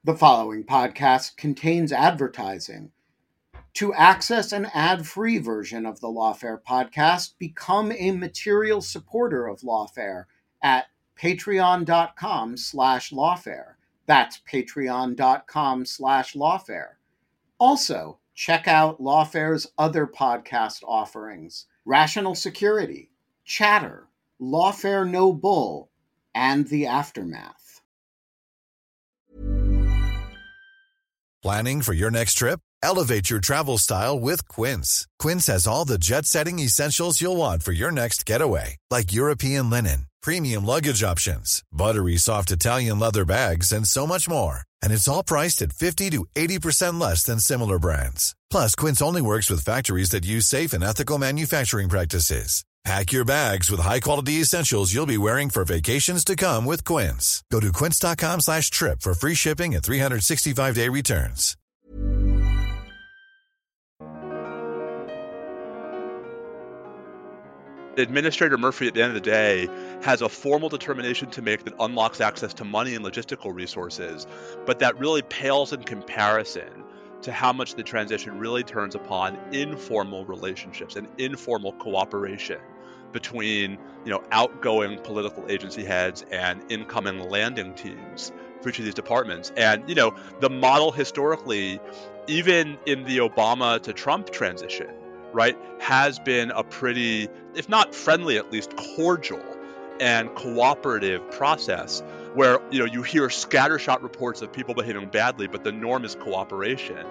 The following podcast contains advertising. To access an ad-free version of the Lawfare podcast, become a material supporter of Lawfare at patreon.com/lawfare. That's patreon.com/lawfare. Also, check out Lawfare's other podcast offerings: Rational Security, Chatter, Lawfare No Bull, and The Aftermath. Planning for your next trip? Elevate your travel style with Quince. Quince has all the jet-setting essentials you'll want for your next getaway, like European linen, premium luggage options, buttery soft Italian leather bags, and so much more. And it's all priced at 50 to 80% less than similar brands. Plus, Quince only works with factories that use safe and ethical manufacturing practices. Pack your bags with high-quality essentials you'll be wearing for vacations to come with Quince. Go to quince.com/trip for free shipping and 365-day returns. Administrator Murphy, at the end of the day, has a formal determination to make that unlocks access to money and logistical resources, but that really pales in comparison to how much the transition really turns upon informal relationships and informal cooperation between, outgoing political agency heads and incoming landing teams for each of these departments. And, the model historically, even in the Obama to Trump transition, right, has been a pretty, if not friendly, at least cordial and cooperative process where, you hear scattershot reports of people behaving badly, but the norm is cooperation.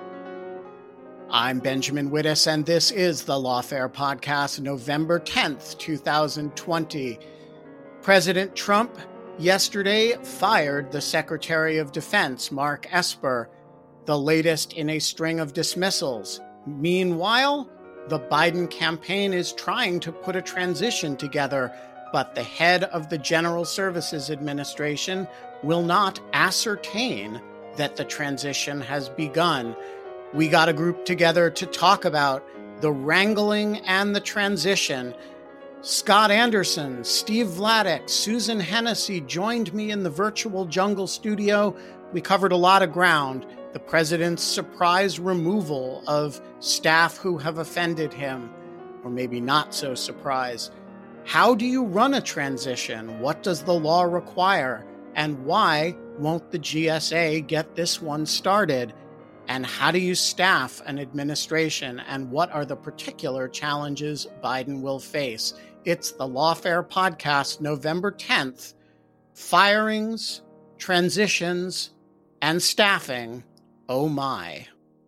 I'm Benjamin Wittes, and this is the Lawfare Podcast, November 10th, 2020. President Trump yesterday fired the Secretary of Defense, Mark Esper, the latest in a string of dismissals. Meanwhile, the Biden campaign is trying to put a transition together, but the head of the General Services Administration will not ascertain that the transition has begun. We got a group together to talk about the wrangling and the transition. Scott Anderson, Steve Vladeck, Susan Hennessy joined me in the virtual jungle studio. We covered a lot of ground. The president's surprise removal of staff who have offended him, or maybe not so surprised. How do you run a transition? What does the law require? And why won't the GSA get this one started? And how do you staff an administration? And what are the particular challenges Biden will face? It's the Lawfare Podcast, November 10th. Firings, transitions, and staffing. Oh my.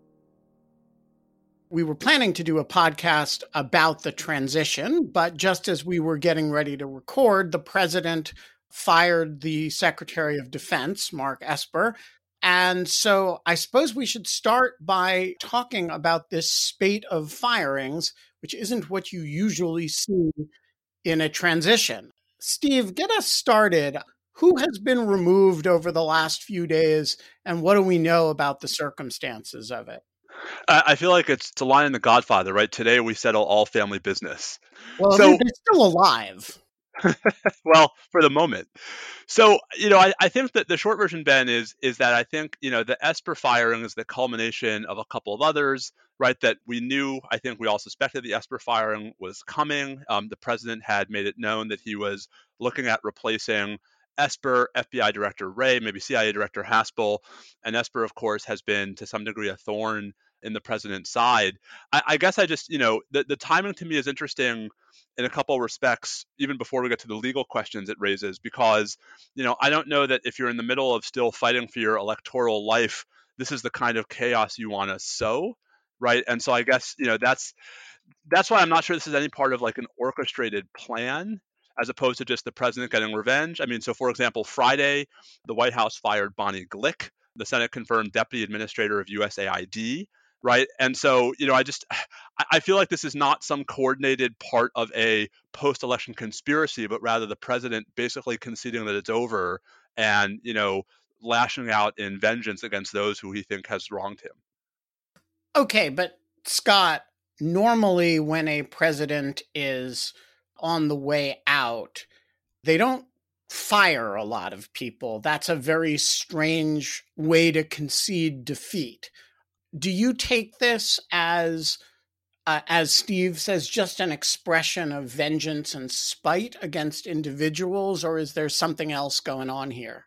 We were planning to do a podcast about the transition, but just as we were getting ready to record, the president fired the Secretary of Defense, Mark Esper. And so I suppose we should start by talking about this spate of firings, which isn't what you usually see in a transition. Steve, get us started. Who has been removed over the last few days, and what do we know about the circumstances of it? I feel like it's a line in The Godfather, right? Today we settle all family business. Well, So, they're still alive. well, for the moment. So, I think that the short version, Ben, is that I think, the Esper firing is the culmination of a couple of others, right? That we knew, I think we all suspected the Esper firing was coming. The president had made it known that he was looking at replacing Esper, FBI Director Wray, maybe CIA Director Haspel. And Esper, of course, has been to some degree a thorn in the president's side. I guess I just, the timing to me is interesting in a couple of respects, even before we get to the legal questions it raises, because, I don't know that if you're in the middle of still fighting for your electoral life, this is the kind of chaos you want to sow, right? And so I guess, that's why I'm not sure this is any part of like an orchestrated plan, as opposed to just the president getting revenge. I mean, so for example, Friday, the White House fired Bonnie Glick, the Senate confirmed deputy administrator of USAID, right? And so, I feel like this is not some coordinated part of a post-election conspiracy, but rather the president basically conceding that it's over and, lashing out in vengeance against those who he think has wronged him. Okay, but Scott, normally when a president is on the way out, they don't fire a lot of people. That's a very strange way to concede defeat. Do you take this as Steve says, just an expression of vengeance and spite against individuals, or is there something else going on here?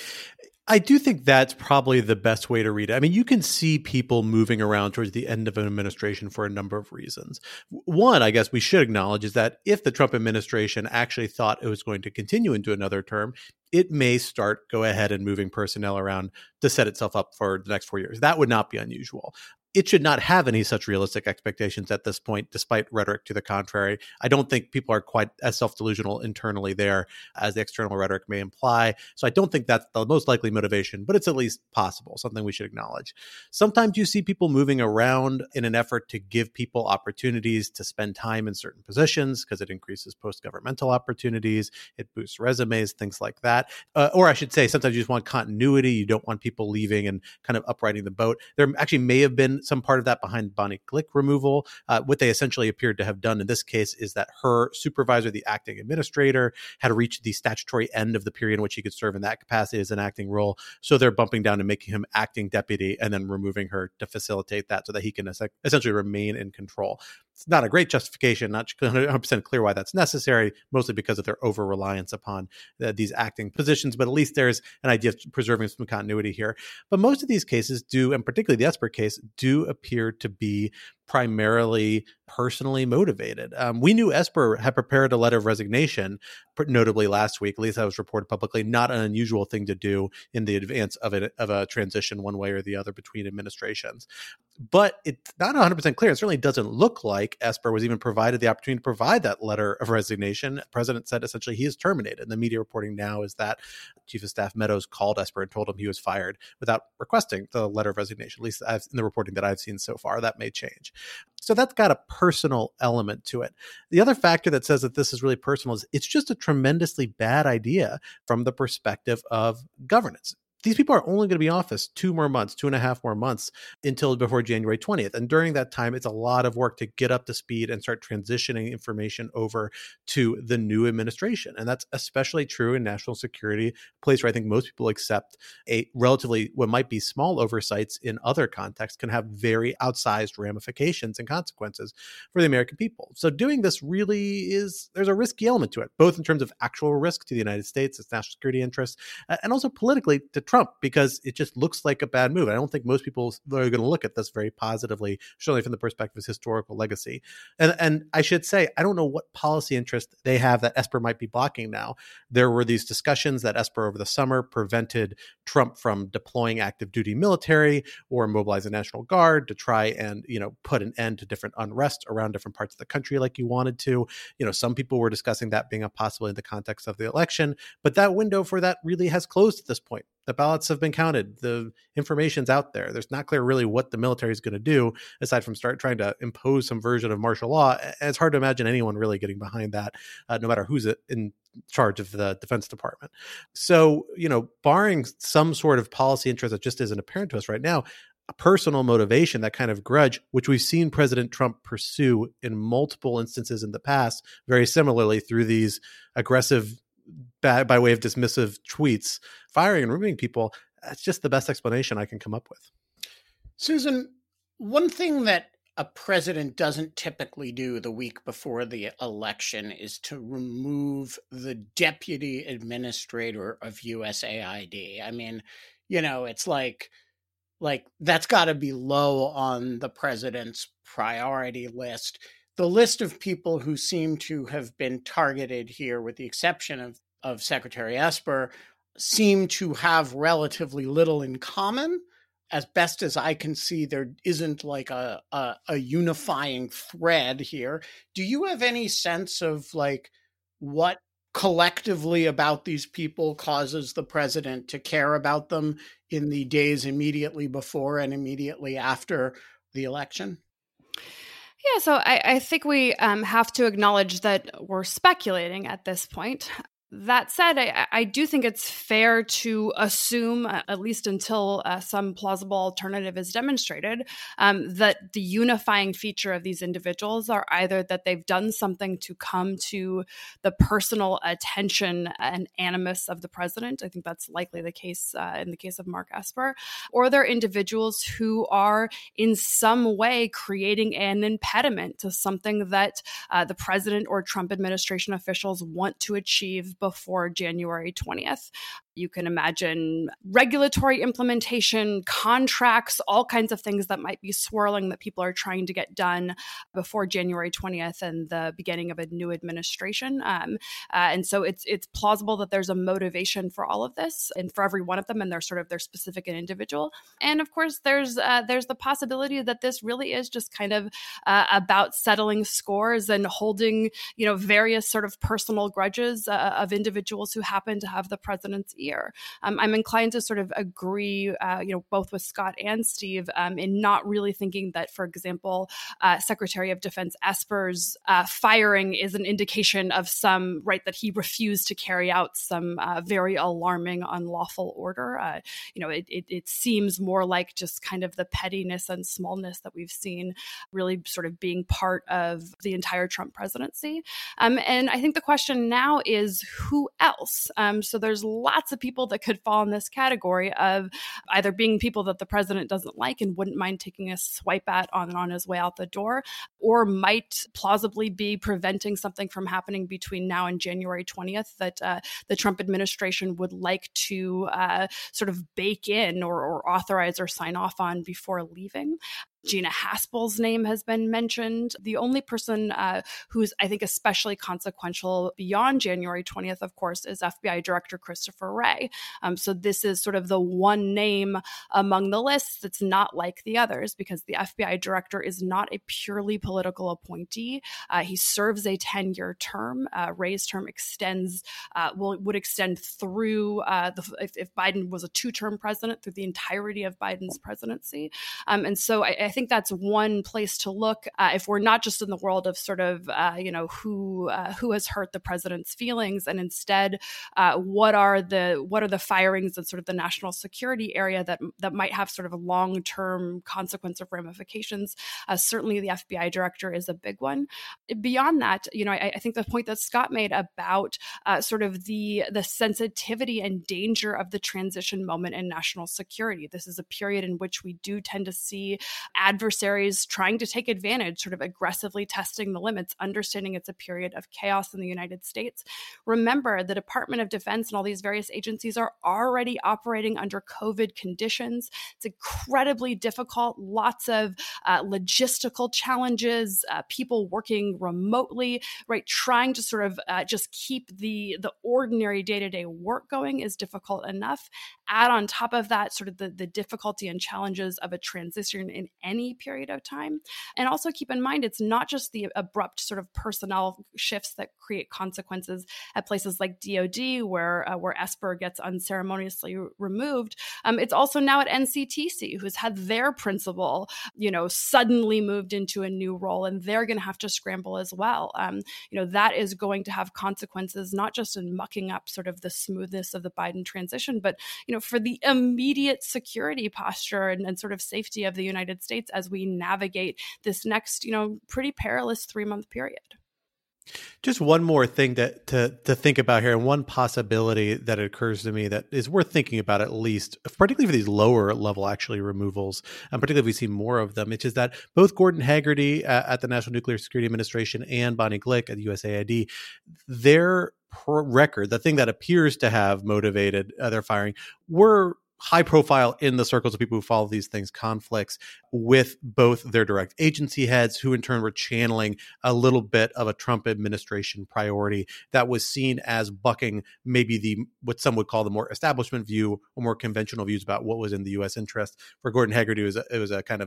I do think that's probably the best way to read it. I mean, you can see people moving around towards the end of an administration for a number of reasons. One, I guess we should acknowledge, is that if the Trump administration actually thought it was going to continue into another term, it may go ahead and moving personnel around to set itself up for the next 4 years. That would not be unusual. It should not have any such realistic expectations at this point, despite rhetoric to the contrary. I don't think people are quite as self-delusional internally there as the external rhetoric may imply. So I don't think that's the most likely motivation, but it's at least possible, something we should acknowledge. Sometimes you see people moving around in an effort to give people opportunities to spend time in certain positions because it increases post-governmental opportunities, it boosts resumes, things like that. Or I should say, sometimes you just want continuity. You don't want people leaving and kind of uprighting the boat. There actually may have been some part of that behind Bonnie Glick removal. What they essentially appeared to have done in this case is that her supervisor, the acting administrator, had reached the statutory end of the period in which he could serve in that capacity as an acting role. So they're bumping down and making him acting deputy and then removing her to facilitate that so that he can essentially remain in control. It's not a great justification, not 100% clear why that's necessary, mostly because of their over-reliance upon these acting positions, but at least there's an idea of preserving some continuity here. But most of these cases do, and particularly the Esper case, do appear to be primarily personally motivated. We knew Esper had prepared a letter of resignation, notably last week, at least that was reported publicly, not an unusual thing to do in the advance of a transition one way or the other between administrations. But it's not 100% clear. It certainly doesn't look like Esper was even provided the opportunity to provide that letter of resignation. The president said essentially he is terminated. And the media reporting now is that Chief of Staff Meadows called Esper and told him he was fired without requesting the letter of resignation, at least in the reporting that I've seen so far. That may change. So that's got a personal element to it. The other factor that says that this is really personal is it's just a tremendously bad idea from the perspective of governance. These people are only going to be in office 2.5 more months until before January 20th. And during that time, it's a lot of work to get up to speed and start transitioning information over to the new administration. And that's especially true in national security, a place where I think most people accept a relatively, what might be small oversights in other contexts can have very outsized ramifications and consequences for the American people. So doing this really there's a risky element to it, both in terms of actual risk to the United States, its national security interests, and also politically to Trump, because it just looks like a bad move. I don't think most people are going to look at this very positively, certainly from the perspective of his historical legacy. And I should say, I don't know what policy interest they have that Esper might be blocking now. There were these discussions that Esper over the summer prevented Trump from deploying active duty military or mobilize the National Guard to try and, put an end to different unrest around different parts of the country like you wanted to. Some people were discussing that being a possibility in the context of the election, but that window for that really has closed at this point. The ballots have been counted. The information's out there. There's not clear really what the military is going to do aside from start trying to impose some version of martial law. And it's hard to imagine anyone really getting behind that, no matter who's in charge of the Defense Department. So, barring some sort of policy interest that just isn't apparent to us right now, a personal motivation, that kind of grudge, which we've seen President Trump pursue in multiple instances in the past, very similarly through these aggressive, by way of dismissive tweets, firing and removing people, that's just the best explanation I can come up with. Susan, one thing that a president doesn't typically do the week before the election is to remove the deputy administrator of USAID. I mean, it's like that's got to be low on the president's priority list. The list of people who seem to have been targeted here, with the exception of Secretary Esper, seem to have relatively little in common. As best as I can see, there isn't like a unifying thread here. Do you have any sense of what collectively about these people causes the president to care about them in the days immediately before and immediately after the election? Yeah, so I think we have to acknowledge that we're speculating at this point. That said, I do think it's fair to assume, at least until some plausible alternative is demonstrated, that the unifying feature of these individuals are either that they've done something to come to the personal attention and animus of the president. I think that's likely the case in the case of Mark Esper, or they're individuals who are in some way creating an impediment to something that the president or Trump administration officials want to achieve before January 20th. You can imagine regulatory implementation, contracts, all kinds of things that might be swirling that people are trying to get done before January 20th and the beginning of a new administration. And so it's plausible that there's a motivation for all of this and for every one of them, and they're sort of their specific and individual. And of course, there's the possibility that this really is just kind of about settling scores and holding, various sort of personal grudges of individuals who happen to have the president's ear. I'm inclined to sort of agree, both with Scott and Steve in not really thinking that, for example, Secretary of Defense Esper's firing is an indication of some right that he refused to carry out some very alarming, unlawful order. It seems more like just kind of the pettiness and smallness that we've seen really sort of being part of the entire Trump presidency. And I think the question now is who else? So there's lots of people that could fall in this category of either being people that the president doesn't like and wouldn't mind taking a swipe at on his way out the door, or might plausibly be preventing something from happening between now and January 20th that the Trump administration would like to sort of bake in or authorize or sign off on before leaving. Gina Haspel's name has been mentioned. The only person who's, I think, especially consequential beyond January 20th, of course, is FBI Director Christopher Wray. So this is sort of the one name among the lists that's not like the others, because the FBI Director is not a purely political appointee. He serves a 10-year term. Wray's term would extend through, if Biden was a 2-term president, through the entirety of Biden's presidency. And so I think that's one place to look if we're not just in the world of sort of who has hurt the president's feelings, and instead what are the firings in sort of the national security area that might have sort of a long-term consequence of ramifications. Certainly, the FBI director is a big one. Beyond that, I think the point that Scott made about sort of the sensitivity and danger of the transition moment in national security. This is a period in which we do tend to see adversaries trying to take advantage, sort of aggressively testing the limits, understanding it's a period of chaos in the United States. Remember, the Department of Defense and all these various agencies are already operating under COVID conditions. It's incredibly difficult, lots of logistical challenges, people working remotely, right? Trying to sort of just keep the ordinary day-to-day work going is difficult enough. Add on top of that sort of the difficulty and challenges of a transition in any period of time. And also keep in mind, it's not just the abrupt sort of personnel shifts that create consequences at places like DOD, where Esper gets unceremoniously removed. It's also now at NCTC, who's had their principal, suddenly moved into a new role, and they're going to have to scramble as well. That is going to have consequences, not just in mucking up sort of the smoothness of the Biden transition, but, for the immediate security posture and sort of safety of the United States as we navigate this next, pretty perilous 3-month period. Just one more thing to think about here, and one possibility that occurs to me that is worth thinking about, at least, particularly for these lower level removals, and particularly if we see more of them, which is that both Gordon Hagerty at the National Nuclear Security Administration and Bonnie Glick at the USAID, their record, the thing that appears to have motivated their firing, were high profile in the circles of people who follow these things, conflicts with both their direct agency heads, who in turn were channeling a little bit of a Trump administration priority that was seen as bucking maybe what some would call the more establishment view or more conventional views about what was in the U.S. interest. For Gordon Hagerty, it was a kind of a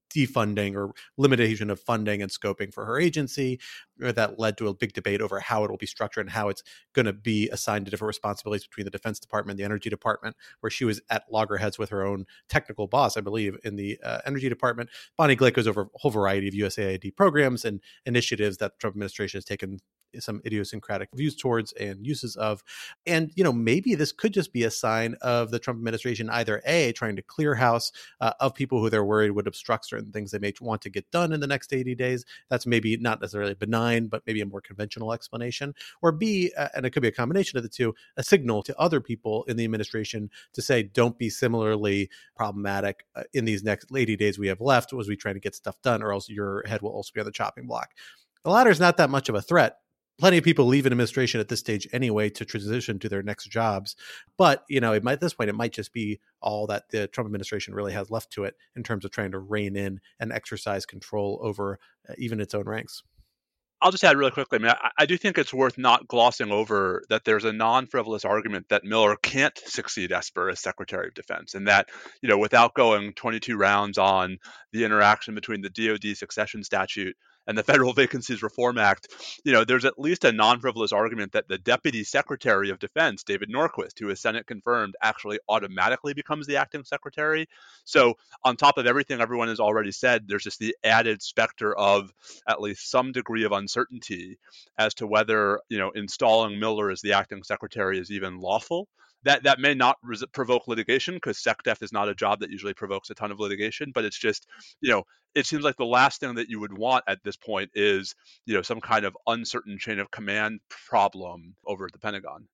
defunding or limitation of funding and scoping for her agency. That led to a big debate over how it will be structured and how it's going to be assigned to different responsibilities between the Defense Department and the Energy Department, where she was at loggerheads with her own technical boss, I believe, in the Energy Department. Bonnie Glick goes over a whole variety of USAID programs and initiatives that the Trump administration has taken some idiosyncratic views towards and uses of. And, maybe this could just be a sign of the Trump administration either A, trying to clear house of people who they're worried would obstruct certain things they may want to get done in the next 80 days. That's maybe not necessarily benign, but maybe a more conventional explanation. Or B, and it could be a combination of the two, a signal to other people in the administration to say, don't be similarly problematic in these next 80 days we have left as we try to get stuff done, or else your head will also be on the chopping block. The latter is not that much of a threat. Plenty of people leave an administration at this stage anyway to transition to their next jobs. But, at this point, it might just be all that the Trump administration really has left to it in terms of trying to rein in and exercise control over even its own ranks. I'll just add really quickly. I do think it's worth not glossing over that there's a non-frivolous argument that Miller can't succeed Esper as Secretary of Defense, and that, without going 22 rounds on the interaction between the DoD succession statute and the Federal Vacancies Reform Act, there's at least a non-frivolous argument that the Deputy Secretary of Defense, David Norquist, who is Senate confirmed, actually automatically becomes the acting secretary. So on top of everything everyone has already said, there's just the added specter of at least some degree of uncertainty as to whether, installing Miller as the acting secretary is even lawful. That may not provoke litigation, because SecDef is not a job that usually provokes a ton of litigation, but it's just, it seems like the last thing that you would want at this point is, some kind of uncertain chain of command problem over at the Pentagon.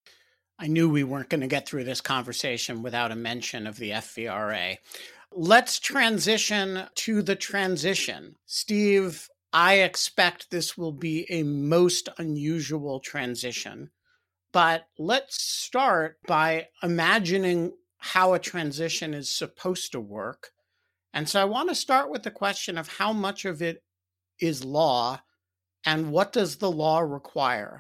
I knew we weren't going to get through this conversation without a mention of the FVRA. Let's transition to the transition. Steve, I expect this will be a most unusual transition. But let's start by imagining how a transition is supposed to work. And so I want to start with the question of how much of it is law and what does the law require?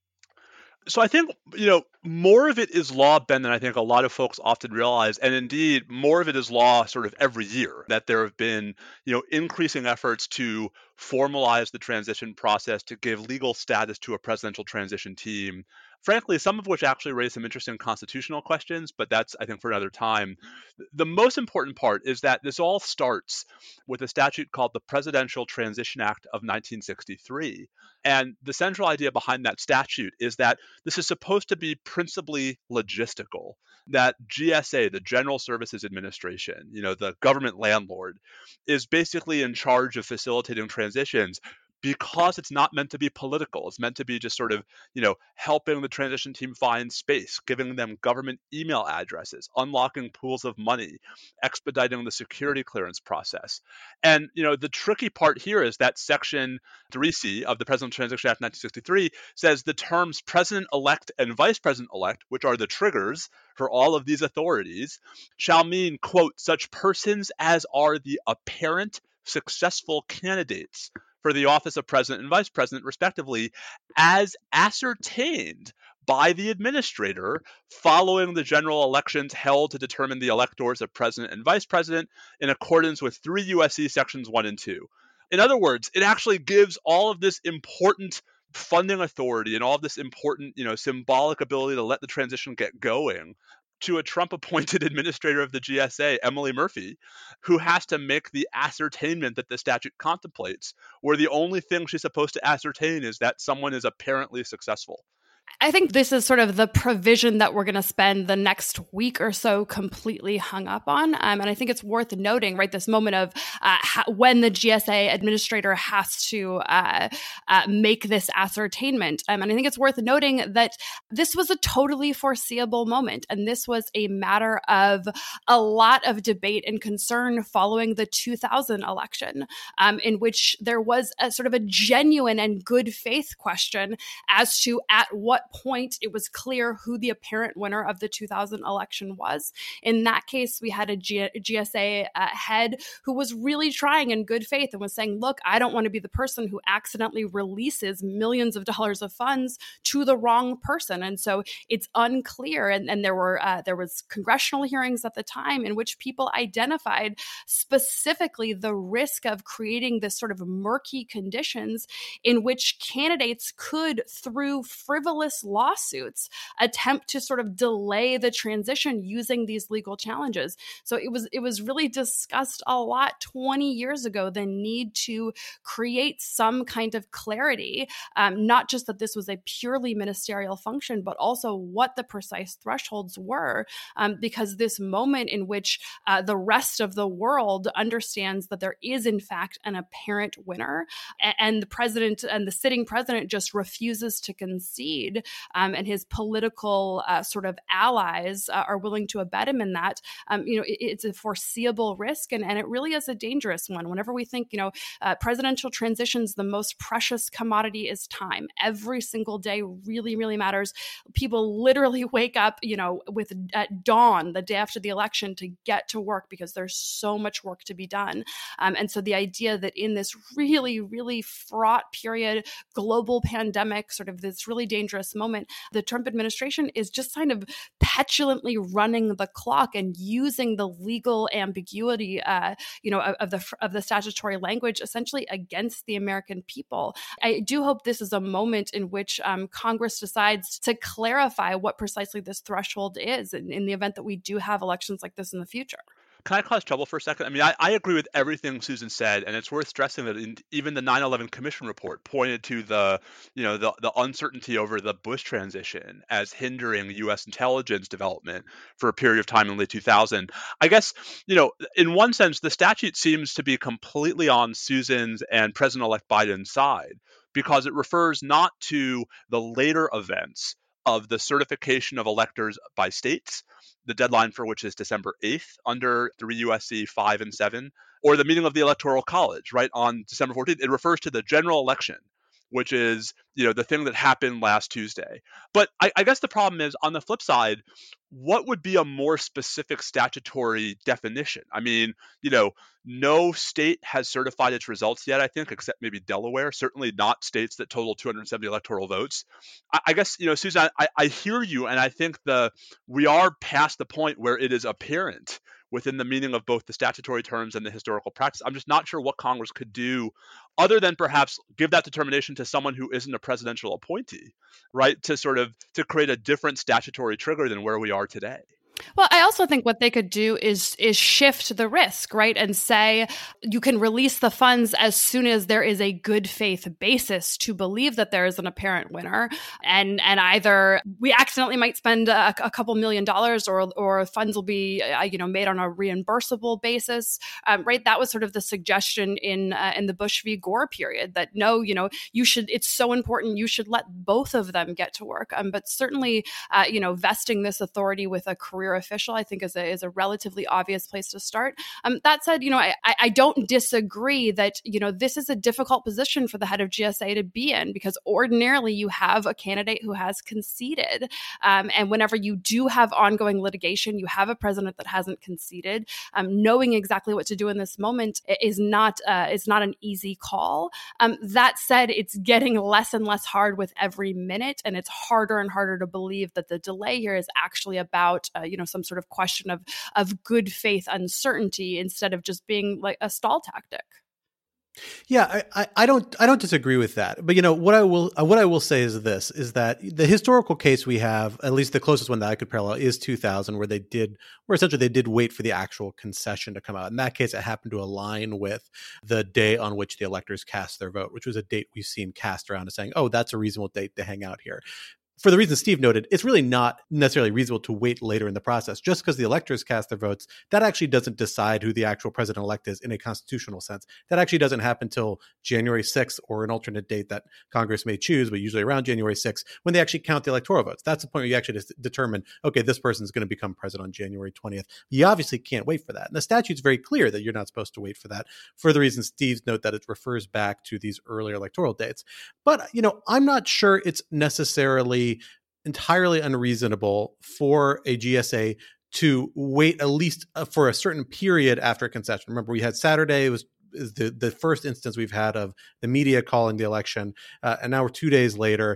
So I think, more of it is law, Ben, than I think a lot of folks often realize. And indeed, more of it is law sort of every year, that there have been, increasing efforts to formalize the transition process, to give legal status to a presidential transition team. Frankly, some of which actually raise some interesting constitutional questions, but that's, I think, for another time. The most important part is that this all starts with a statute called the Presidential Transition Act of 1963. And the central idea behind that statute is that this is supposed to be principally logistical, that GSA, the General Services Administration, the government landlord, is basically in charge of facilitating transitions, because it's not meant to be political. It's meant to be just sort of, helping the transition team find space, giving them government email addresses, unlocking pools of money, expediting the security clearance process. And, the tricky part here is that Section 3C of the Presidential Transition Act 1963 says the terms President-elect and Vice President-elect, which are the triggers for all of these authorities, shall mean, quote, such persons as are the apparent successful candidates for the office of president and vice president, respectively, as ascertained by the administrator following the general elections held to determine the electors of president and vice president in accordance with 3 U.S.C. Sections 1 and 2. In other words, it actually gives all of this important funding authority and all of this important, symbolic ability to let the transition get going to a Trump-appointed administrator of the GSA, Emily Murphy, who has to make the ascertainment that the statute contemplates, where the only thing she's supposed to ascertain is that someone is apparently successful. I think this is sort of the provision that we're going to spend the next week or so completely hung up on. And I think it's worth noting, right, this moment of when the GSA administrator has to make this ascertainment. And I think it's worth noting that this was a totally foreseeable moment. And this was a matter of a lot of debate and concern following the 2000 election, in which there was a sort of a genuine and good faith question as to at what point, it was clear who the apparent winner of the 2000 election was. In that case, we had a GSA head who was really trying in good faith and was saying, look, I don't want to be the person who accidentally releases millions of dollars of funds to the wrong person. And so it's unclear. And there was congressional hearings at the time in which people identified specifically the risk of creating this sort of murky conditions in which candidates could, through frivolous lawsuits, attempt to sort of delay the transition using these legal challenges. So it was really discussed a lot 20 years ago, the need to create some kind of clarity, not just that this was a purely ministerial function, but also what the precise thresholds were, because this moment in which the rest of the world understands that there is in fact an apparent winner, and the president and the sitting president just refuses to concede, and his political sort of allies are willing to abet him in that, it's a foreseeable risk, and it really is a dangerous one. Whenever we think, presidential transitions, the most precious commodity is time. Every single day really, really matters. People literally wake up, at dawn the day after the election to get to work because there's so much work to be done. And so the idea that in this really, really fraught period, global pandemic, sort of this really dangerous moment, the Trump administration is just kind of petulantly running the clock and using the legal ambiguity, of the statutory language essentially against the American people. I do hope this is a moment in which Congress decides to clarify what precisely this threshold is in the event that we do have elections like this in the future. Can I cause trouble for a second? I mean, I agree with everything Susan said, and it's worth stressing that even the 9/11 Commission report pointed to the uncertainty over the Bush transition as hindering U.S. intelligence development for a period of time in late 2000. I guess, in one sense, the statute seems to be completely on Susan's and President-elect Biden's side, because it refers not to the later events of the certification of electors by states, the deadline for which is December 8th under 3 U.S.C. 5 and 7, or the meeting of the Electoral College, right, on December 14th. It refers to the general election, which is, the thing that happened last Tuesday. But I guess the problem is, on the flip side, what would be a more specific statutory definition? I mean, no state has certified its results yet, I think, except maybe Delaware, certainly not states that total 270 electoral votes. I guess, Susan, I hear you, and I think we are past the point where it is apparent within the meaning of both the statutory terms and the historical practice. I'm just not sure what Congress could do other than perhaps give that determination to someone who isn't a presidential appointee, right, to create a different statutory trigger than where we are today. Well, I also think what they could do is shift the risk, right? And say you can release the funds as soon as there is a good faith basis to believe that there is an apparent winner. And either we accidentally might spend a couple $1 million or funds will be, made on a reimbursable basis, right? That was sort of the suggestion in the Bush v. Gore period that no, it's so important. You should let both of them get to work. But certainly, vesting this authority with a career official, I think is a relatively obvious place to start. That said, I don't disagree that, this is a difficult position for the head of GSA to be in, because ordinarily you have a candidate who has conceded. And whenever you do have ongoing litigation, you have a president that hasn't conceded. Knowing exactly what to do in this moment is not an easy call. That said, it's getting less and less hard with every minute, and it's harder and harder to believe that the delay here is actually about, some sort of question of good faith uncertainty instead of just being like a stall tactic. Yeah, I don't disagree with that. But what I will say is that the historical case we have, at least the closest one that I could parallel, is 2000, where essentially they did wait for the actual concession to come out. In that case, it happened to align with the day on which the electors cast their vote, which was a date we've seen cast around as saying, oh, that's a reasonable date to hang out here. For the reason Steve noted, it's really not necessarily reasonable to wait later in the process. Just because the electors cast their votes, that actually doesn't decide who the actual president-elect is in a constitutional sense. That actually doesn't happen until January 6th, or an alternate date that Congress may choose, but usually around January 6th, when they actually count the electoral votes. That's the point where you actually determine, okay, this person's going to become president on January 20th. You obviously can't wait for that. And the statute's very clear that you're not supposed to wait for that, for the reason Steve's note that it refers back to these earlier electoral dates. But, I'm not sure it's necessarily entirely unreasonable for a GSA to wait at least for a certain period after a concession. Remember, we had Saturday is the first instance we've had of the media calling the election, and now we're 2 days later.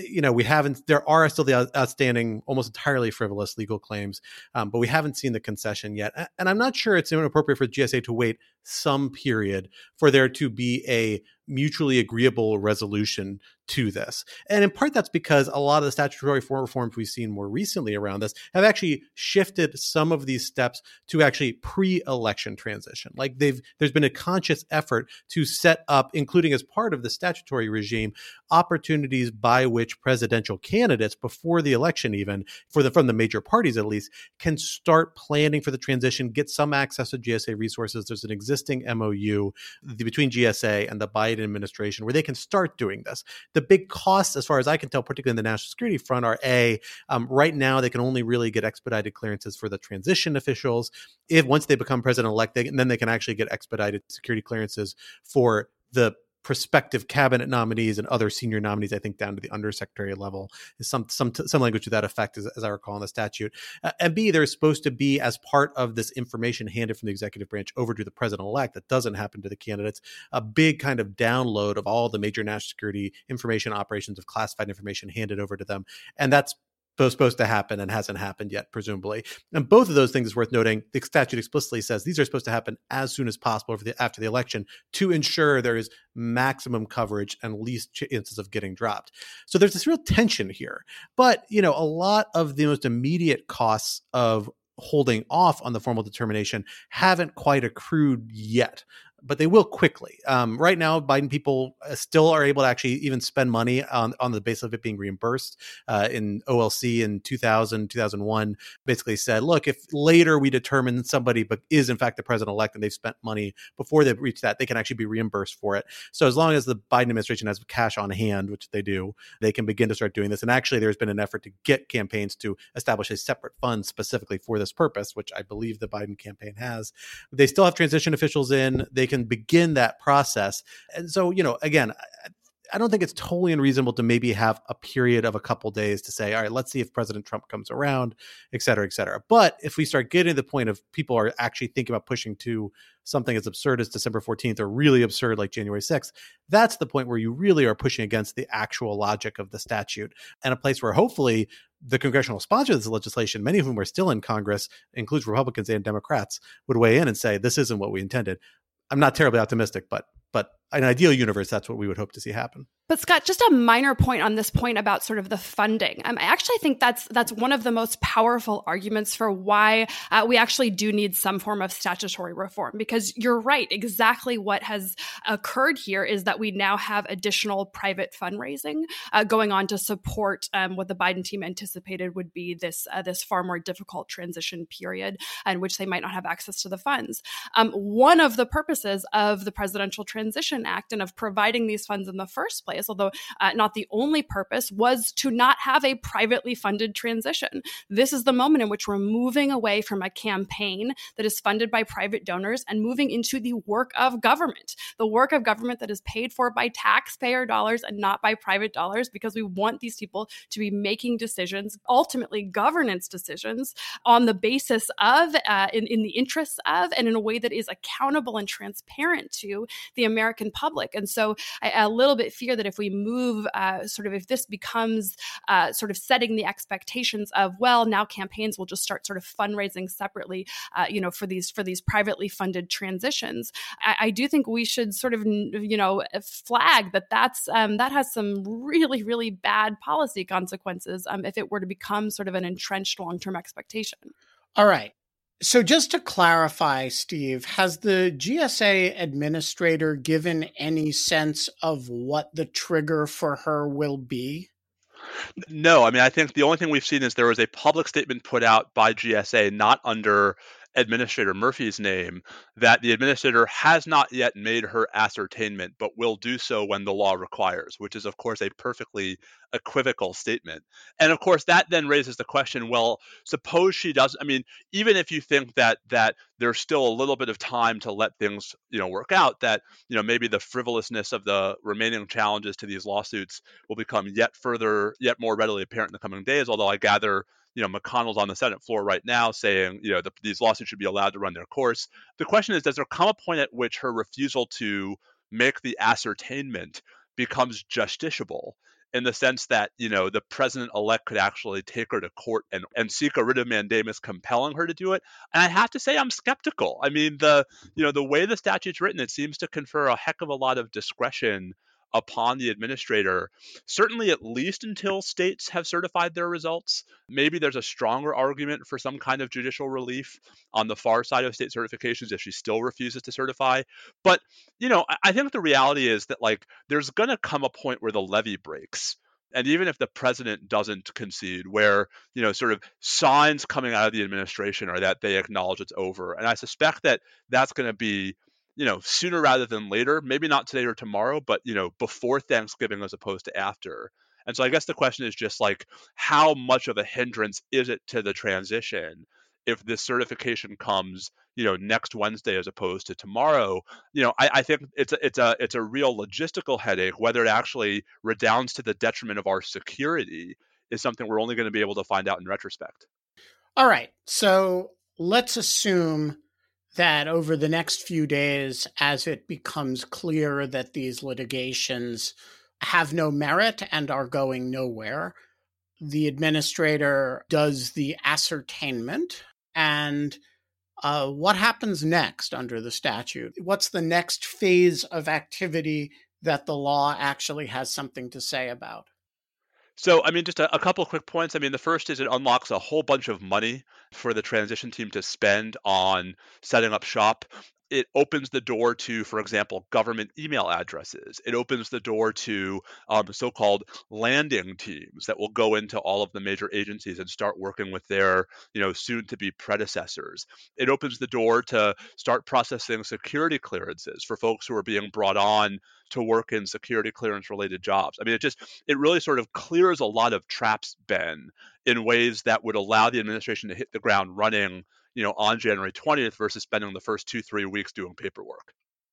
There are still the outstanding, almost entirely frivolous legal claims, but we haven't seen the concession yet. And I'm not sure it's inappropriate for the GSA to wait some period for there to be a mutually agreeable resolution to this. And in part, that's because a lot of the statutory reforms we've seen more recently around this have actually shifted some of these steps to actually pre-election transition. Like there's been a conscious effort to set up, including as part of the statutory regime, opportunities by which presidential candidates before the election, even from the major parties at least, can start planning for the transition, get some access to GSA resources. There's an existing MOU between GSA and the Biden administration where they can start doing this. The big costs, as far as I can tell, particularly in the national security front, are right now they can only really get expedited clearances for the transition officials. Once they become president-elect, then they can actually get expedited security clearances for the prospective cabinet nominees and other senior nominees, I think down to the undersecretary level, is some language to that effect, as I recall in the statute. And B, there's supposed to be, as part of this information handed from the executive branch over to the president-elect that doesn't happen to the candidates, a big kind of download of all the major national security information operations of classified information handed over to them. And that's supposed to happen and hasn't happened yet, presumably. And both of those things is worth noting. The statute explicitly says these are supposed to happen as soon as possible after the election to ensure there is maximum coverage and least chances of getting dropped. So there's this real tension here. But, a lot of the most immediate costs of holding off on the formal determination haven't quite accrued yet, but they will quickly. Right now, Biden people still are able to actually even spend money on the basis of it being reimbursed. In OLC in 2001, basically said, look, if later we determine somebody but is in fact the president-elect and they've spent money before they've reached that, they can actually be reimbursed for it. So as long as the Biden administration has cash on hand, which they do, they can begin to start doing this. And actually, there's been an effort to get campaigns to establish a separate fund specifically for this purpose, which I believe the Biden campaign has. They still have transition officials in. They can begin that process. And so, again, I don't think it's totally unreasonable to maybe have a period of a couple days to say, all right, let's see if President Trump comes around, et cetera, et cetera. But if we start getting to the point of people are actually thinking about pushing to something as absurd as December 14th or really absurd like January 6th, that's the point where you really are pushing against the actual logic of the statute, and a place where hopefully the congressional sponsors of this legislation, many of whom are still in Congress, includes Republicans and Democrats, would weigh in and say, this isn't what we intended. I'm not terribly optimistic, but in an ideal universe, that's what we would hope to see happen. But Scott, just a minor point on this point about sort of the funding. I actually think that's one of the most powerful arguments for why we actually do need some form of statutory reform. Because you're right, exactly what has occurred here is that we now have additional private fundraising going on to support what the Biden team anticipated would be this far more difficult transition period in which they might not have access to the funds. One of the purposes of the Presidential Transition Act and of providing these funds in the first place, although not the only purpose, was to not have a privately funded transition. This is the moment in which we're moving away from a campaign that is funded by private donors and moving into the work of government that is paid for by taxpayer dollars and not by private dollars, because we want these people to be making decisions, ultimately governance decisions, on the basis of, in the interests of, and in a way that is accountable and transparent to the American public. And so I a little bit fear that if we move, if this becomes sort of setting the expectations of, well, now campaigns will just start sort of fundraising separately, for these privately funded transitions. I do think we should sort of, flag that has some really, really bad policy consequences if it were to become sort of an entrenched long-term expectation. All right. So just to clarify, Steve, has the GSA administrator given any sense of what the trigger for her will be? No, I think the only thing we've seen is there was a public statement put out by GSA, not under Administrator Murphy's name, that the administrator has not yet made her ascertainment, but will do so when the law requires, which is, of course, a perfectly equivocal statement. And of course, that then raises the question, well, suppose she doesn't, I mean, even if you think that there's still a little bit of time to let things, work out, that, maybe the frivolousness of the remaining challenges to these lawsuits will become yet more readily apparent in the coming days, although I gather McConnell's on the Senate floor right now saying, these lawsuits should be allowed to run their course. The question is, does there come a point at which her refusal to make the ascertainment becomes justiciable, in the sense that, the president-elect could actually take her to court and seek a writ of mandamus compelling her to do it? And I have to say, I'm skeptical. I mean, the way the statute's written, it seems to confer a heck of a lot of discretion upon the administrator, certainly at least until states have certified their results. Maybe there's a stronger argument for some kind of judicial relief on the far side of state certifications if she still refuses to certify. But, I think the reality is that, there's going to come a point where the levee breaks. And even if the president doesn't concede, where, sort of signs coming out of the administration are that they acknowledge it's over. And I suspect that that's going to be sooner rather than later, maybe not today or tomorrow, but, before Thanksgiving as opposed to after. And so I guess the question is just how much of a hindrance is it to the transition if this certification comes, next Wednesday as opposed to tomorrow? I think it's a real logistical headache. Whether it actually redounds to the detriment of our security is something we're only going to be able to find out in retrospect. All right. So let's assume that over the next few days, as it becomes clear that these litigations have no merit and are going nowhere, the administrator does the ascertainment. And what happens next under the statute? What's the next phase of activity that the law actually has something to say about? So, I mean, just a couple of quick points. I mean, the first is it unlocks a whole bunch of money for the transition team to spend on setting up shop. It opens the door to, for example, government email addresses. It opens the door to so-called landing teams that will go into all of the major agencies and start working with their, soon-to-be predecessors. It opens the door to start processing security clearances for folks who are being brought on to work in security clearance-related jobs. I mean, it really sort of clears a lot of traps, Ben, in ways that would allow the administration to hit the ground running on January 20th versus spending the first 2-3 weeks doing paperwork.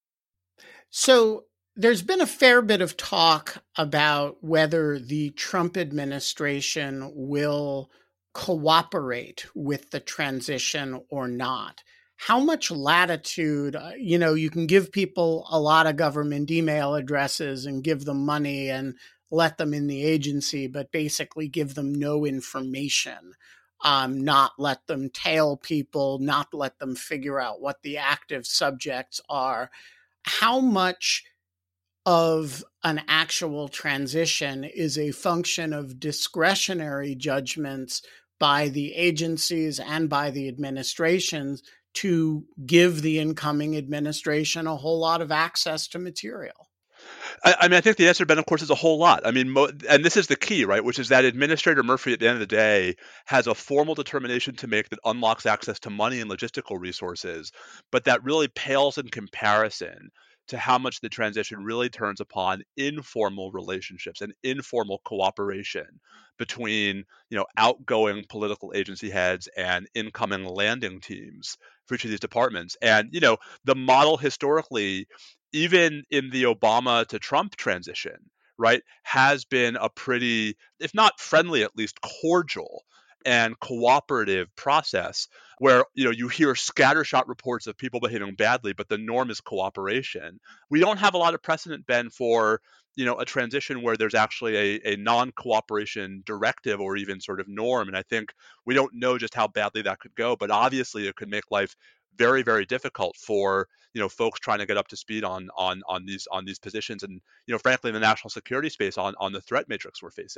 So there's been a fair bit of talk about whether the Trump administration will cooperate with the transition or not. How much latitude, you can give people a lot of government email addresses and give them money and let them in the agency, but basically give them no information. Not let them tail people, not let them figure out what the active subjects are. How much of an actual transition is a function of discretionary judgments by the agencies and by the administrations to give the incoming administration a whole lot of access to material? I mean, I think the answer, Ben, of course, is a whole lot. I mean, and this is the key, right, which is that Administrator Murphy, at the end of the day, has a formal determination to make that unlocks access to money and logistical resources, but that really pales in comparison to how much the transition really turns upon informal relationships and informal cooperation between, outgoing political agency heads and incoming landing teams for each of these departments. And, the model historically, even in the Obama to Trump transition, right, has been a pretty, if not friendly, at least cordial and cooperative process where, you hear scattershot reports of people behaving badly, but the norm is cooperation. We don't have a lot of precedent, Ben, for, a transition where there's actually a non-cooperation directive or even sort of norm. And I think we don't know just how badly that could go, but obviously it could make life very, very difficult for, folks trying to get up to speed on these positions and, frankly, in the national security space on the threat matrix we're facing.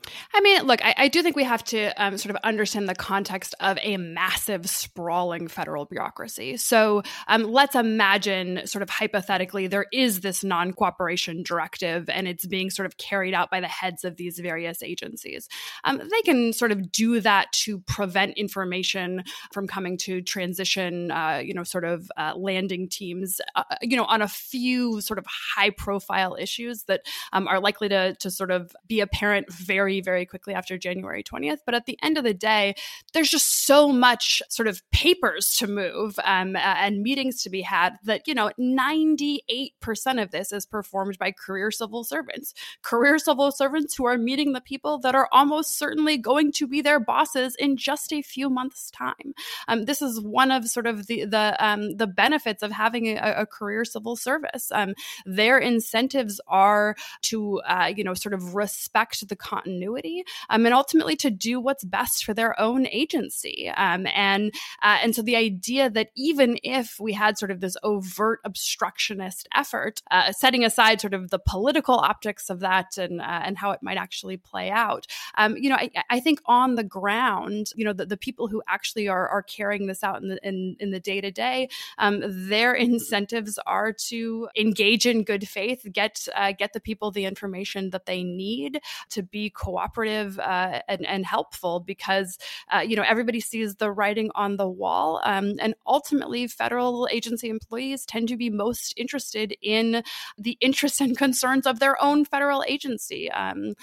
I mean, look, I do think we have to sort of understand the context of a massive, sprawling federal bureaucracy. So let's imagine sort of hypothetically there is this non-cooperation directive and it's being sort of carried out by the heads of these various agencies. They can sort of do that to prevent information from coming to transition, landing teams, on a few sort of high-profile issues that are likely to sort of be apparent very, very quickly after January 20th. But at the end of the day, there's just so much sort of papers to move and meetings to be had that, 98% of this is performed by career civil servants who are meeting the people that are almost certainly going to be their bosses in just a few months' time. This is one of sort of the benefits of having a career civil service. Their incentives are to, sort of respect the continuity and ultimately to do what's best for their own agency. And so the idea that even if we had sort of this overt obstructionist effort, setting aside sort of the political optics of that and how it might actually play out, I think on the ground, the people who actually are carrying this out in the day to day, their incentives are to engage in good faith, get the people the information that they need to be cooperative and helpful, because everybody sees the writing on the wall, and ultimately federal agency employees tend to be most interested in the interests and concerns of their own federal agency, and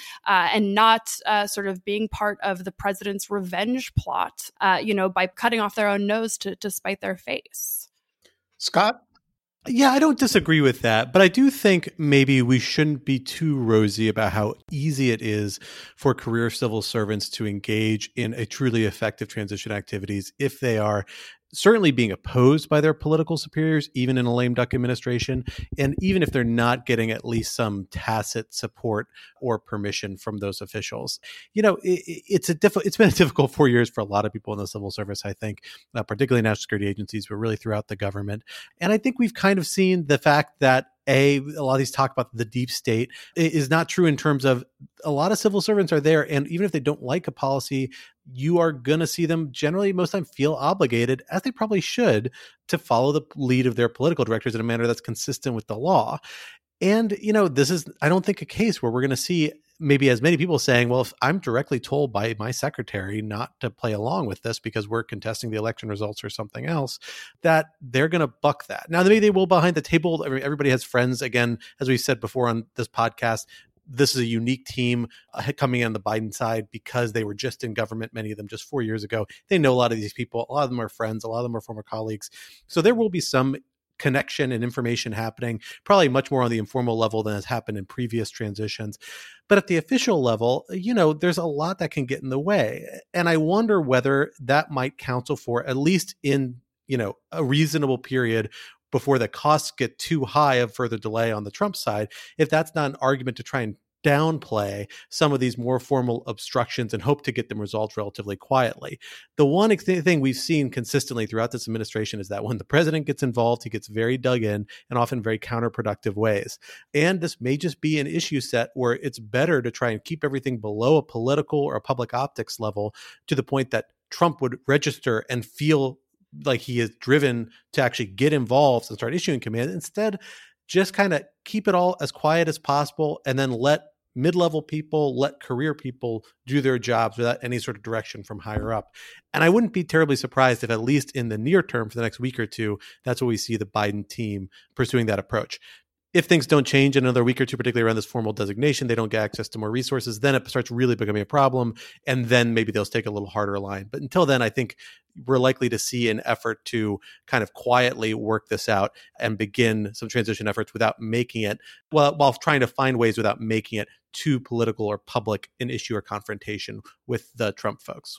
not sort of being part of the president's revenge plot, by cutting off their own nose to spite their face. Scott? Yeah, I don't disagree with that, but I do think maybe we shouldn't be too rosy about how easy it is for career civil servants to engage in a truly effective transition activities if they are certainly being opposed by their political superiors, even in a lame duck administration, and even if they're not getting at least some tacit support or permission from those officials. It's been a difficult 4 years for a lot of people in the civil service, I think, particularly national security agencies, but really throughout the government. And I think we've kind of seen the fact that a lot of these talk about the deep state is not true in terms of a lot of civil servants are there. And even if they don't like a policy, you are going to see them generally most time feel obligated, as they probably should, to follow the lead of their political directors in a manner that's consistent with the law. And, this is, I don't think, a case where we're going to see maybe as many people saying, well, if I'm directly told by my secretary not to play along with this because we're contesting the election results or something else, that they're going to buck that. Now, maybe they will behind the table. I mean, everybody has friends. Again, as we said before on this podcast, this is a unique team coming on the Biden side because they were just in government, many of them just 4 years ago. They know a lot of these people. A lot of them are friends. A lot of them are former colleagues. So there will be some connection and information happening, probably much more on the informal level than has happened in previous transitions. But at the official level, there's a lot that can get in the way. And I wonder whether that might counsel for, at least in, a reasonable period before the costs get too high of further delay on the Trump side, if that's not an argument to try and downplay some of these more formal obstructions and hope to get them resolved relatively quietly. The one thing we've seen consistently throughout this administration is that when the president gets involved, he gets very dug in and often very counterproductive ways. And this may just be an issue set where it's better to try and keep everything below a political or a public optics level to the point that Trump would register and feel like he is driven to actually get involved and start issuing commands. Instead, just kind of keep it all as quiet as possible and then let mid-level people, let career people do their jobs without any sort of direction from higher up. And I wouldn't be terribly surprised if at least in the near term for the next week or two, that's what we see the Biden team pursuing that approach. If things don't change in another week or two, particularly around this formal designation, they don't get access to more resources, then it starts really becoming a problem. And then maybe they'll take a little harder line. But until then, I think we're likely to see an effort to kind of quietly work this out and begin some transition efforts without making it, while trying to find ways without making it too political or public an issue or confrontation with the Trump folks.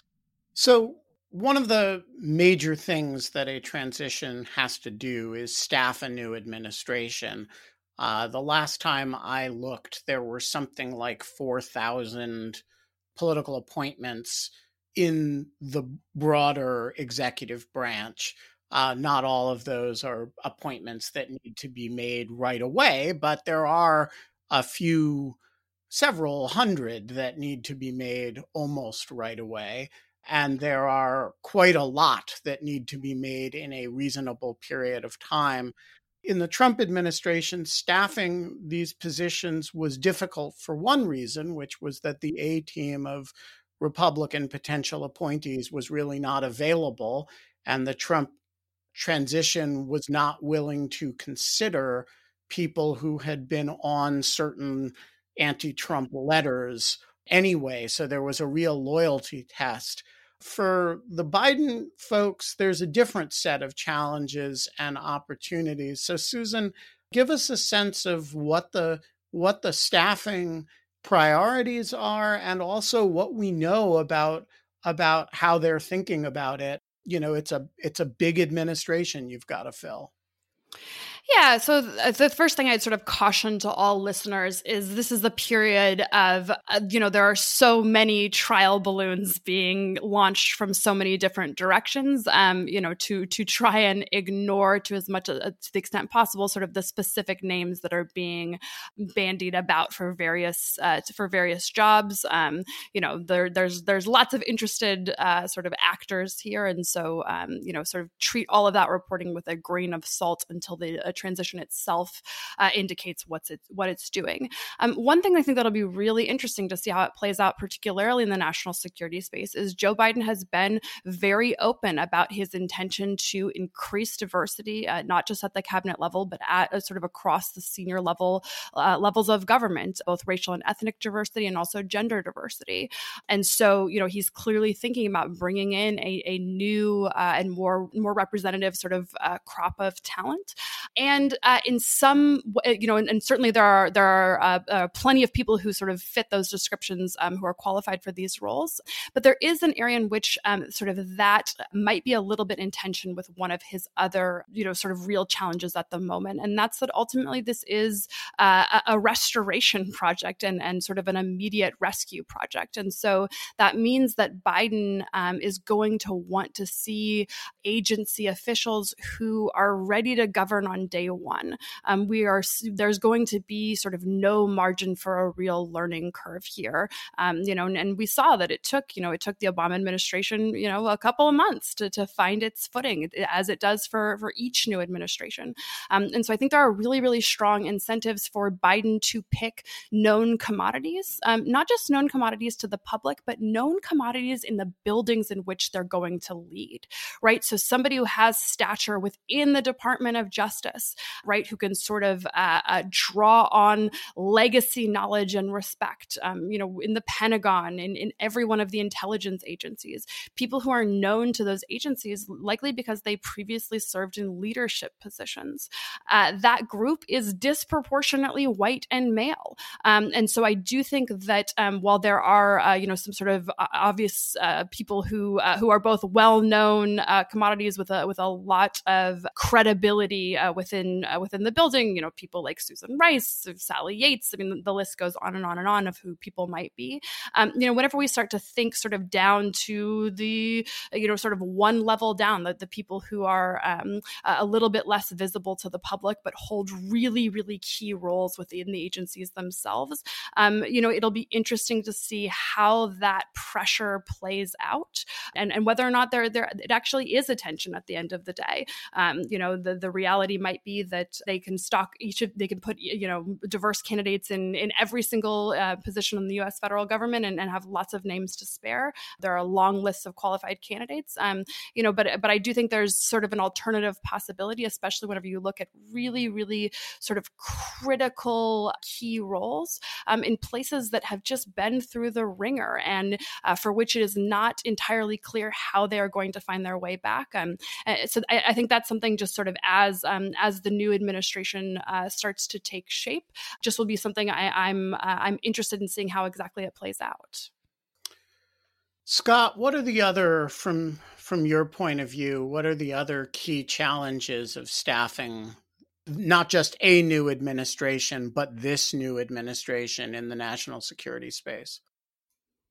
So one of the major things that a transition has to do is staff a new administration. The last time I looked, there were something like 4,000 political appointments in the broader executive branch. Not all of those are appointments that need to be made right away, but there are a few several hundred that need to be made almost right away. And there are quite a lot that need to be made in a reasonable period of time. In the Trump administration, staffing these positions was difficult for one reason, which was that the A team of Republican potential appointees was really not available, and the Trump transition was not willing to consider people who had been on certain anti-Trump letters anyway. So there was a real loyalty test. For the Biden folks, there's a different set of challenges and opportunities. So Susan, give us a sense of what the staffing priorities are, and also what we know about how they're thinking about it. It's a big administration you've got to fill. Yeah. So the first thing I'd sort of caution to all listeners is this is a period of, there are so many trial balloons being launched from so many different directions, to try and ignore to as much to the extent possible sort of the specific names that are being bandied about for various jobs. There's lots of interested sort of actors here. And so, sort of treat all of that reporting with a grain of salt until the transition itself indicates what it's doing. One thing I think that'll be really interesting to see how it plays out, particularly in the national security space, is Joe Biden has been very open about his intention to increase diversity, not just at the cabinet level, but at sort of across the senior levels of government, both racial and ethnic diversity and also gender diversity. And so, he's clearly thinking about bringing in a new and more representative sort of crop of talent. And in some, and certainly there are plenty of people who sort of fit those descriptions who are qualified for these roles. But there is an area in which sort of that might be a little bit in tension with one of his other, sort of real challenges at the moment. And that's that ultimately this is a restoration project and sort of an immediate rescue project. And so that means that Biden is going to want to see agency officials who are ready to govern on day one. There's going to be sort of no margin for a real learning curve here. And we saw that it took the Obama administration, a couple of months to find its footing, as it does for each new administration. And so I think there are really, really strong incentives for Biden to pick known commodities, not just known commodities to the public, but known commodities in the buildings in which they're going to lead, right? So somebody who has stature within the Department of Justice, right, who can sort of draw on legacy knowledge and respect, in the Pentagon, in every one of the intelligence agencies, people who are known to those agencies, likely because they previously served in leadership positions. That group is disproportionately white and male. And so I do think that while there are, some sort of obvious people who are both well-known commodities with a lot of credibility within the building, people like Susan Rice, Sally Yates. I mean, the list goes on and on and on of who people might be. Whenever we start to think sort of down to the, sort of one level down, the people who are a little bit less visible to the public, but hold really, really key roles within the agencies themselves, it'll be interesting to see how that pressure plays out and whether or not there it actually is a tension at the end of the day. The reality might be that they can they can put diverse candidates in every single position in the U.S. federal government and have lots of names to spare. There are long lists of qualified candidates, but I do think there's sort of an alternative possibility, especially whenever you look at really, really sort of critical key roles in places that have just been through the ringer and for which it is not entirely clear how they are going to find their way back. So I think that's something just sort of as the new administration starts to take shape, just will be something I'm interested in seeing how exactly it plays out. Scott, what are the other, from your point of view, what are the other key challenges of staffing, not just a new administration, but this new administration in the national security space?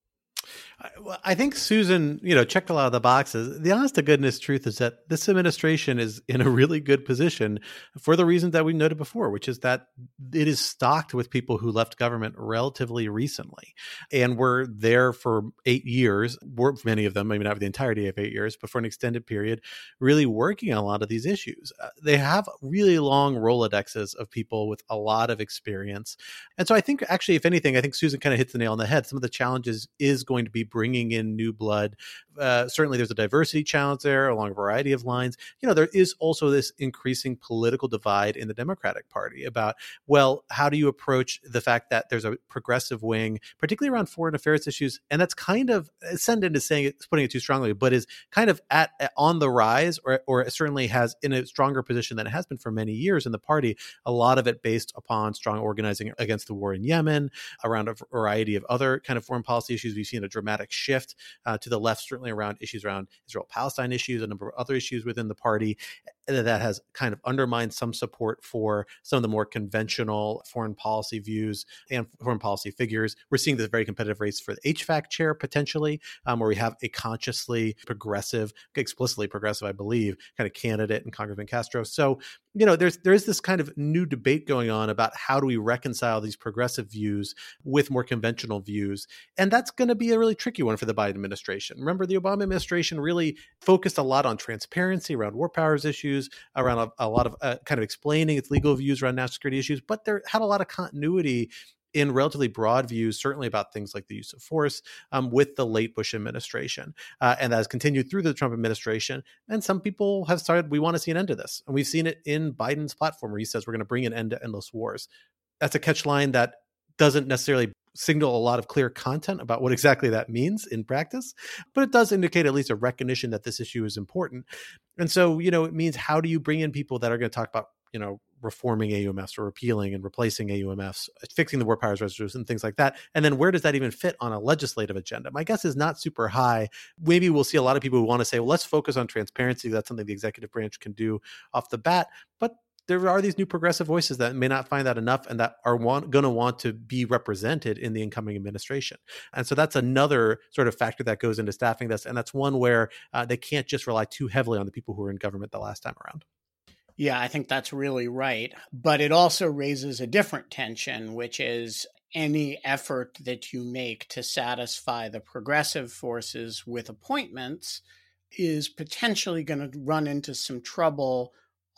I think Susan, checked a lot of the boxes. The honest to goodness truth is that this administration is in a really good position for the reasons that we noted before, which is that it is stocked with people who left government relatively recently and were there for 8 years, many of them, maybe not for the entirety of 8 years, but for an extended period, really working on a lot of these issues. They have really long Rolodexes of people with a lot of experience. And so I think actually, if anything, I think Susan kind of hits the nail on the head. Some of the challenges is going to be bringing in new blood. Certainly there's a diversity challenge there along a variety of lines. There is also this increasing political divide in the Democratic Party about, well, how do you approach the fact that there's a progressive wing, particularly around foreign affairs issues, and that's kind of, Senden is saying it's putting it too strongly, but is kind of on the rise, or certainly has in a stronger position than it has been for many years in the party, a lot of it based upon strong organizing against the war in Yemen, around a variety of other kind of foreign policy issues. We've seen a dramatic shift to the left, certainly around issues around Israel-Palestine issues, a number of other issues within the party that has kind of undermined some support for some of the more conventional foreign policy views and foreign policy figures. We're seeing this very competitive race for the HVAC chair potentially, where we have a consciously progressive, explicitly progressive, I believe, kind of candidate in Congressman Castro. So, there is this kind of new debate going on about how do we reconcile these progressive views with more conventional views. And that's going to be a really tricky one for the Biden administration. Remember, the Obama administration really focused a lot on transparency around war powers issues, around a lot of kind of explaining its legal views around national security issues, but there had a lot of continuity in relatively broad views, certainly about things like the use of force with the late Bush administration. And that has continued through the Trump administration. And some people have started, we want to see an end to this. And we've seen it in Biden's platform where he says we're going to bring an end to endless wars. That's a catch line that doesn't necessarily signal a lot of clear content about what exactly that means in practice, but it does indicate at least a recognition that this issue is important. And so, it means how do you bring in people that are going to talk about, reforming AUMFs or repealing and replacing AUMFs, fixing the war powers resolution, things like that. And then where does that even fit on a legislative agenda? My guess is not super high. Maybe we'll see a lot of people who want to say, well, let's focus on transparency. That's something the executive branch can do off the bat. But there are these new progressive voices that may not find that enough and that are going to want to be represented in the incoming administration. And so that's another sort of factor that goes into staffing this. And that's one where they can't just rely too heavily on the people who were in government the last time around. Yeah, I think that's really right. But it also raises a different tension, which is any effort that you make to satisfy the progressive forces with appointments is potentially going to run into some trouble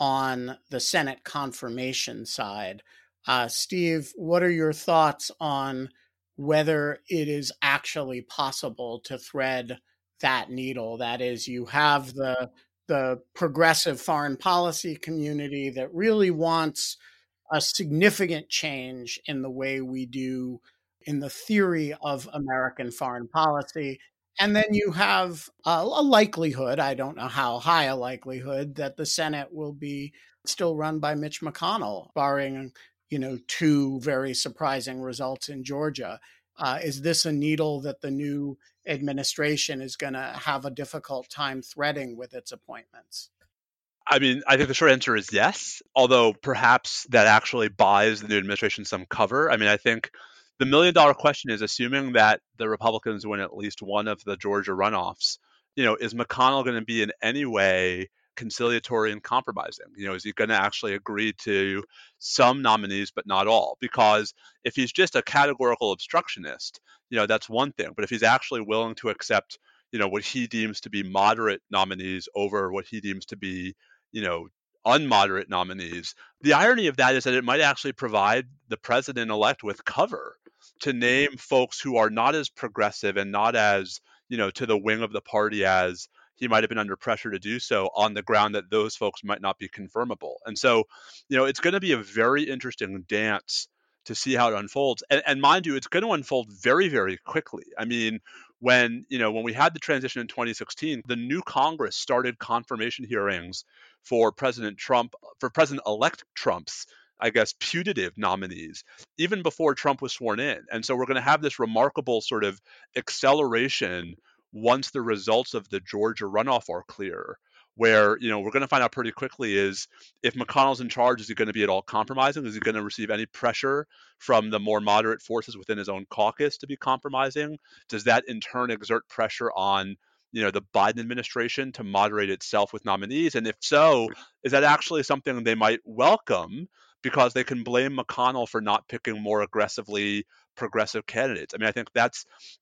on the Senate confirmation side. Steve, what are your thoughts on whether it is actually possible to thread that needle? That is, you have the progressive foreign policy community that really wants a significant change in the way we do in the theory of American foreign policy. And then you have a likelihood, I don't know how high a likelihood, that the Senate will be still run by Mitch McConnell, barring, two very surprising results in Georgia. Is this a needle that the new administration is going to have a difficult time threading with its appointments? I mean, I think the short answer is yes, although perhaps that actually buys the new administration some cover. I mean, I think the $1 million question is, assuming that the Republicans win at least one of the Georgia runoffs, is McConnell going to be in any way conciliatory and compromising? Is he going to actually agree to some nominees, but not all? Because if he's just a categorical obstructionist, that's one thing. But if he's actually willing to accept, what he deems to be moderate nominees over what he deems to be, unmoderate nominees, the irony of that is that it might actually provide the president-elect with cover to name folks who are not as progressive and not as, to the wing of the party as he might have been under pressure to do so, on the ground that those folks might not be confirmable. And so, it's going to be a very interesting dance to see how it unfolds. And mind you, it's going to unfold very, very quickly. I mean, when we had the transition in 2016, the new Congress started confirmation hearings for President-elect Trump's, I guess, putative nominees, even before Trump was sworn in. And so we're going to have this remarkable sort of acceleration once the results of the Georgia runoff are clear, where, we're going to find out pretty quickly is if McConnell's in charge, is he going to be at all compromising? Is he going to receive any pressure from the more moderate forces within his own caucus to be compromising? Does that in turn exert pressure on, the Biden administration to moderate itself with nominees? And if so, is that actually something they might welcome because they can blame McConnell for not picking more aggressively progressive candidates? I mean, I think that's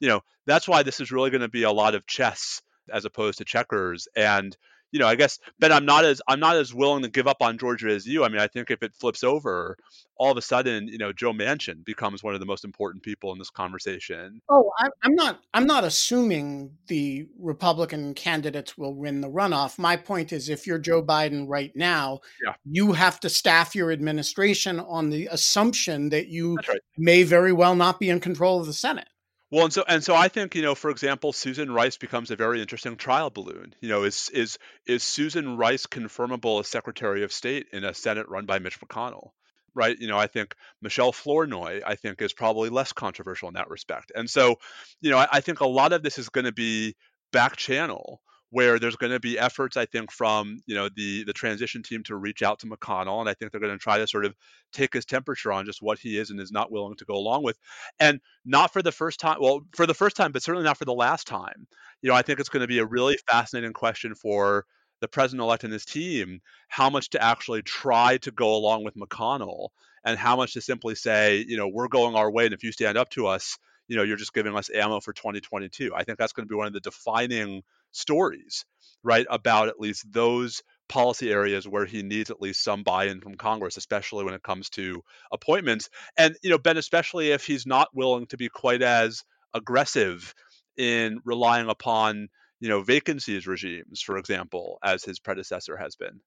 why this is really going to be a lot of chess as opposed to checkers. And I guess, Ben, I'm not as willing to give up on Georgia as you. I mean, I think if it flips over, all of a sudden, Joe Manchin becomes one of the most important people in this conversation. Oh, I'm not assuming the Republican candidates will win the runoff. My point is, if you're Joe Biden right now, you have to staff your administration on the assumption that you may very well not be in control of the Senate. Well, and so I think, for example, Susan Rice becomes a very interesting trial balloon. Is Susan Rice confirmable as Secretary of State in a Senate run by Mitch McConnell? Right. I think Michelle Flournoy, is probably less controversial in that respect. And so, I think a lot of this is going to be back channel, where there's going to be efforts, I think, from, the transition team to reach out to McConnell. And I think they're going to try to sort of take his temperature on just what he is and is not willing to go along with. And not for the first time, for the first time, but certainly not for the last time. I think it's going to be a really fascinating question for the president-elect and his team, how much to actually try to go along with McConnell and how much to simply say, we're going our way. And if you stand up to us, you're just giving us ammo for 2022. I think that's going to be one of the defining stories, right, about at least those policy areas where he needs at least some buy-in from Congress, especially when it comes to appointments. And, Ben, especially if he's not willing to be quite as aggressive in relying upon, vacancies regimes, for example, as his predecessor has been.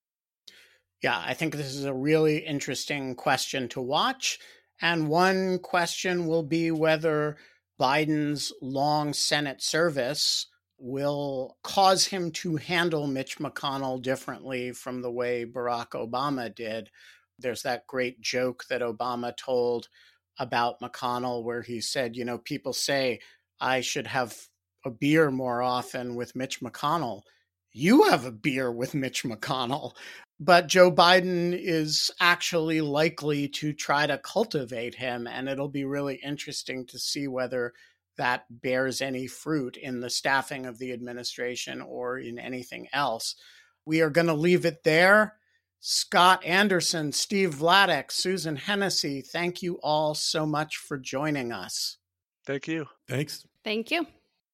Yeah, I think this is a really interesting question to watch. And one question will be whether Biden's long Senate service will cause him to handle Mitch McConnell differently from the way Barack Obama did. There's that great joke that Obama told about McConnell where he said, people say I should have a beer more often with Mitch McConnell. You have a beer with Mitch McConnell. But Joe Biden is actually likely to try to cultivate him, and it'll be really interesting to see whether that bears any fruit in the staffing of the administration or in anything else. We are going to leave it there. Scott Anderson, Steve Vladeck, Susan Hennessy, thank you all so much for joining us. Thank you. Thanks. Thank you.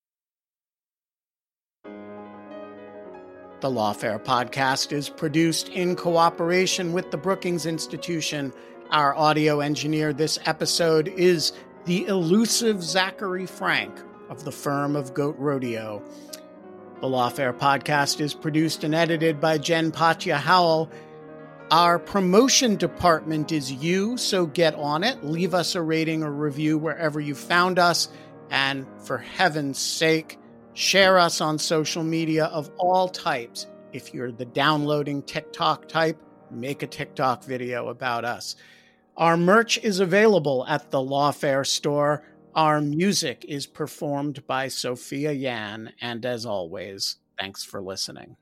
The Lawfare podcast is produced in cooperation with the Brookings Institution. Our audio engineer this episode is the elusive Zachary Frank of the firm of Goat Rodeo. The Lawfare podcast is produced and edited by Jen Patja Howell. Our promotion department is you, so get on it. Leave us a rating or review wherever you found us. And for heaven's sake, share us on social media of all types. If you're the downloading TikTok type, make a TikTok video about us. Our merch is available at the Lawfare store. Our music is performed by Sophia Yan. And as always, thanks for listening.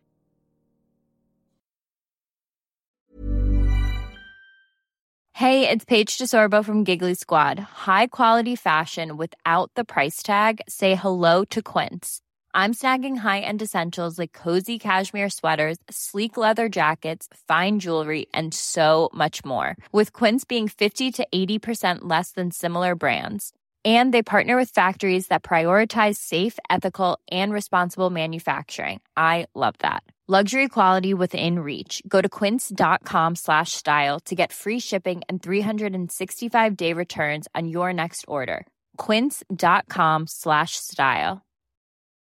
Hey, it's Paige DeSorbo from Giggly Squad. High quality fashion without the price tag. Say hello to Quince. I'm snagging high-end essentials like cozy cashmere sweaters, sleek leather jackets, fine jewelry, and so much more. With Quince being 50 to 80% less than similar brands. And they partner with factories that prioritize safe, ethical, and responsible manufacturing. I love that. Luxury quality within reach. Go to quince.com/style to get free shipping and 365-day returns on your next order. Quince.com/style.